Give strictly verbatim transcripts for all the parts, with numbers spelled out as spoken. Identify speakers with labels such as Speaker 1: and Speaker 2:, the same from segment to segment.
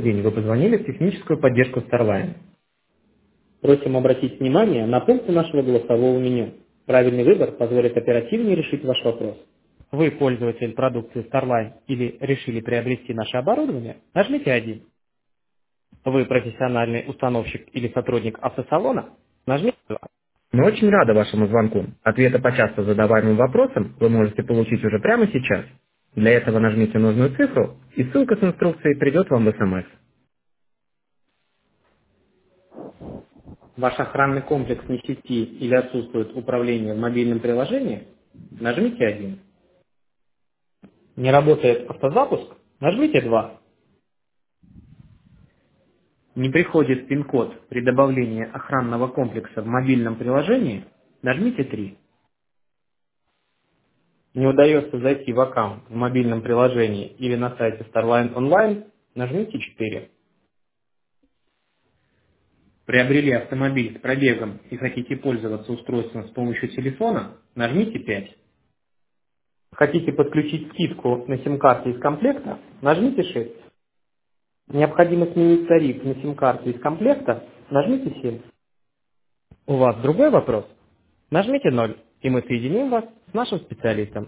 Speaker 1: день вы позвонили в техническую поддержку Starline. Просим обратить внимание на пункты нашего голосового меню. Правильный выбор позволит оперативнее решить ваш вопрос. Вы пользователь продукции Starline или решили приобрести наше оборудование? Нажмите один. Вы профессиональный установщик или сотрудник автосалона? Нажмите два. Мы очень рады вашему звонку. Ответы по часто задаваемым вопросам вы можете получить уже прямо сейчас. Для этого нажмите нужную цифру, и ссылка с инструкцией придет вам в СМС. Ваш охранный комплекс не в сети или отсутствует управление в мобильном приложении? Нажмите один. Не работает автозапуск? Нажмите два. Не приходит пин-код при добавлении охранного комплекса в мобильном приложении? Нажмите три. Не удается зайти в аккаунт в мобильном приложении или на сайте Starline онлайн? Нажмите четыре. Приобрели автомобиль с пробегом и хотите пользоваться устройством с помощью телефона? Нажмите пять. Хотите подключить скидку на сим-карте из комплекта? Нажмите шесть. Необходимо сменить тариф на сим-карту из комплекта? Нажмите семь. У вас другой вопрос? Нажмите ноль, и мы соединим вас с нашим специалистом.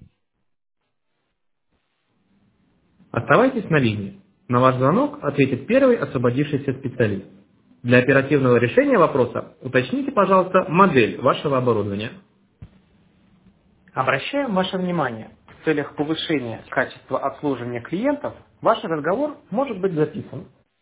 Speaker 1: Оставайтесь на линии. На ваш звонок ответит первый освободившийся специалист. Для оперативного решения вопроса уточните, пожалуйста, модель вашего оборудования. Обращаем ваше внимание, в целях повышения качества обслуживания клиентов ваш разговор может быть записан.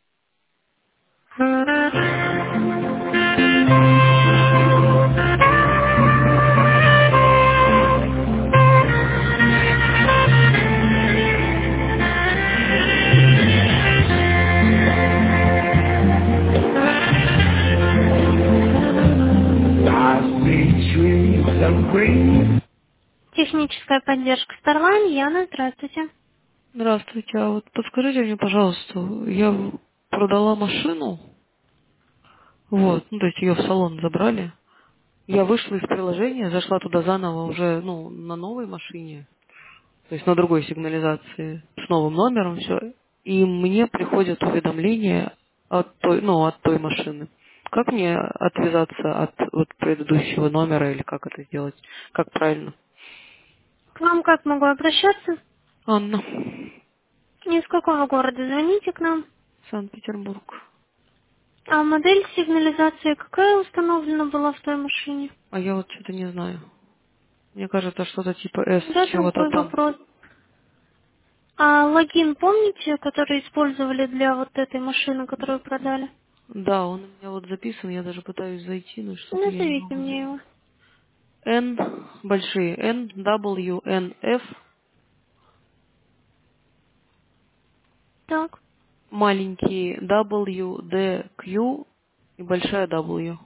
Speaker 2: Техническая поддержка Starline. Яна, здравствуйте.
Speaker 3: Здравствуйте. А вот подскажите мне, пожалуйста, я продала машину, вот, ну, то есть ее в салон забрали. Я вышла из приложения, зашла туда заново уже, ну, на новой машине, то есть на другой сигнализации, с новым номером, все. И мне приходят уведомления от той, ну, от той машины. Как мне отвязаться от вот предыдущего номера или как это сделать? Как правильно?
Speaker 2: К вам как могу обращаться?
Speaker 3: Анна.
Speaker 2: Из какого города звоните к нам?
Speaker 3: Санкт-Петербург.
Speaker 2: А модель сигнализации какая установлена была в той машине?
Speaker 3: А я вот что-то не знаю. Мне кажется, что-то типа S
Speaker 2: Да,
Speaker 3: чего-то
Speaker 2: другой
Speaker 3: там.
Speaker 2: вопрос. А логин помните, который использовали для вот этой машины, которую продали?
Speaker 3: Да, он у меня вот записан, я даже пытаюсь зайти, но что-то я не
Speaker 2: Назовите
Speaker 3: могу
Speaker 2: мне
Speaker 3: зайти.
Speaker 2: его.
Speaker 3: N, большие, N, W, N, F,
Speaker 2: Так.
Speaker 3: маленькие W, D, Q и большая W.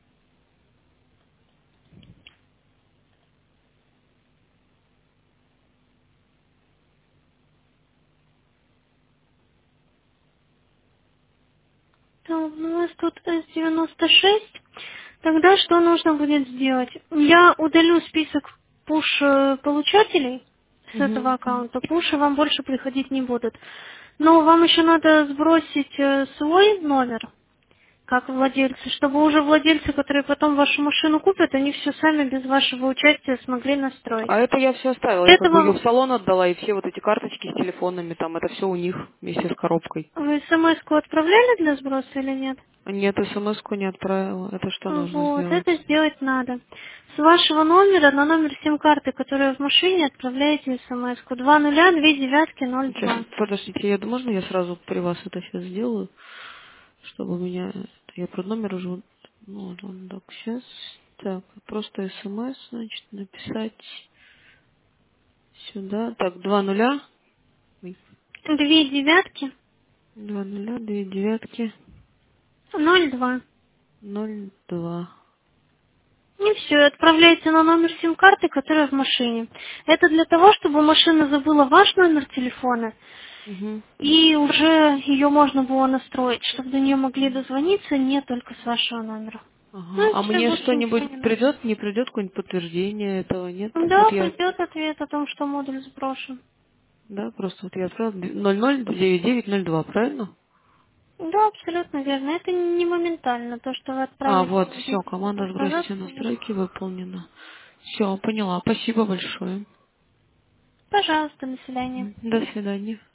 Speaker 2: Так, ну, у вас тут эс девяносто шесть. Тогда что нужно будет сделать? Я удалю список пуш-получателей с этого
Speaker 3: Угу.
Speaker 2: аккаунта. Пуши вам больше приходить не будут. Но вам еще надо сбросить э, свой номер, как владельцы, чтобы уже владельцы, которые потом вашу машину купят, они все сами без вашего участия смогли настроить.
Speaker 3: А это я все оставила. Я как бы ее
Speaker 2: Этого
Speaker 3: в салон отдала, и все вот эти карточки с телефонами, там, это все у них вместе с коробкой.
Speaker 2: вы смс-ку отправляли для сброса или нет?
Speaker 3: Нет, смс-ку не отправила. Это что нужно
Speaker 2: Вот,
Speaker 3: сделать?
Speaker 2: это сделать надо. С вашего номера на номер сим-карты, которая в машине, отправляете смс-ку. Два нуля, две девятки, ноль
Speaker 3: Сейчас,
Speaker 2: два.
Speaker 3: подождите, я, можно я сразу при вас это сейчас сделаю, чтобы у меня... Я про номер уже... вот- Ну, вот он так, сейчас. Так, просто смс, значит, написать сюда. Так, два нуля. Ой,
Speaker 2: Две девятки,
Speaker 3: два нуля, две девятки,
Speaker 2: ноль два.
Speaker 3: ноль два.
Speaker 2: И все, отправляете на номер сим-карты, которая в машине. Это для того, чтобы машина забыла ваш номер телефона,
Speaker 3: Угу.
Speaker 2: и уже ее можно было настроить, чтобы до нее могли дозвониться не только с вашего номера.
Speaker 3: Ага.
Speaker 2: Ну и
Speaker 3: А
Speaker 2: все,
Speaker 3: мне
Speaker 2: больше ничего
Speaker 3: что-нибудь
Speaker 2: не надо.
Speaker 3: придет, не придет какое-нибудь подтверждение этого, нет? Вот
Speaker 2: Да,
Speaker 3: я,
Speaker 2: придет ответ о том, что модуль сброшен.
Speaker 3: да, просто вот я отправила ноль ноль девять девять ноль два, правильно?
Speaker 2: Да, абсолютно верно. Это не моментально. То, что вы
Speaker 3: А,
Speaker 2: отправили
Speaker 3: вот, все, команда сбросить
Speaker 2: назад.
Speaker 3: все настройки выполнена. Все, поняла. Спасибо большое.
Speaker 2: Пожалуйста, до свидания.
Speaker 3: До свидания.